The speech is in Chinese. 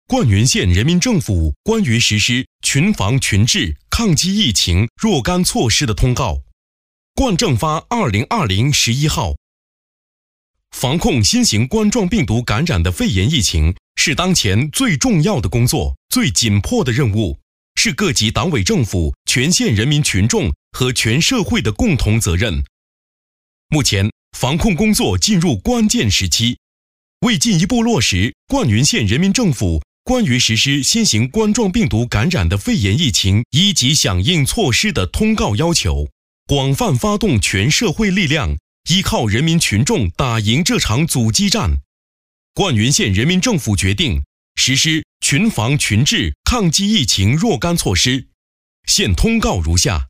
灌云县人民政府关于实施群防群治抗击疫情若干措施的通告。灌政发2020-11号。防控新型冠状病毒感染的肺炎疫情是当前最重要的工作、最紧迫的任务，是各级党委政府、全县人民群众和全社会的共同责任。目前，防控工作进入关键时期，为进一步落实灌云县人民政府关于实施新型冠状病毒感染的肺炎疫情一级响应措施的通告要求，广泛发动全社会力量，依靠人民群众打赢这场阻击战。灌云县人民政府决定实施群防群治抗击疫情若干措施，现通告如下。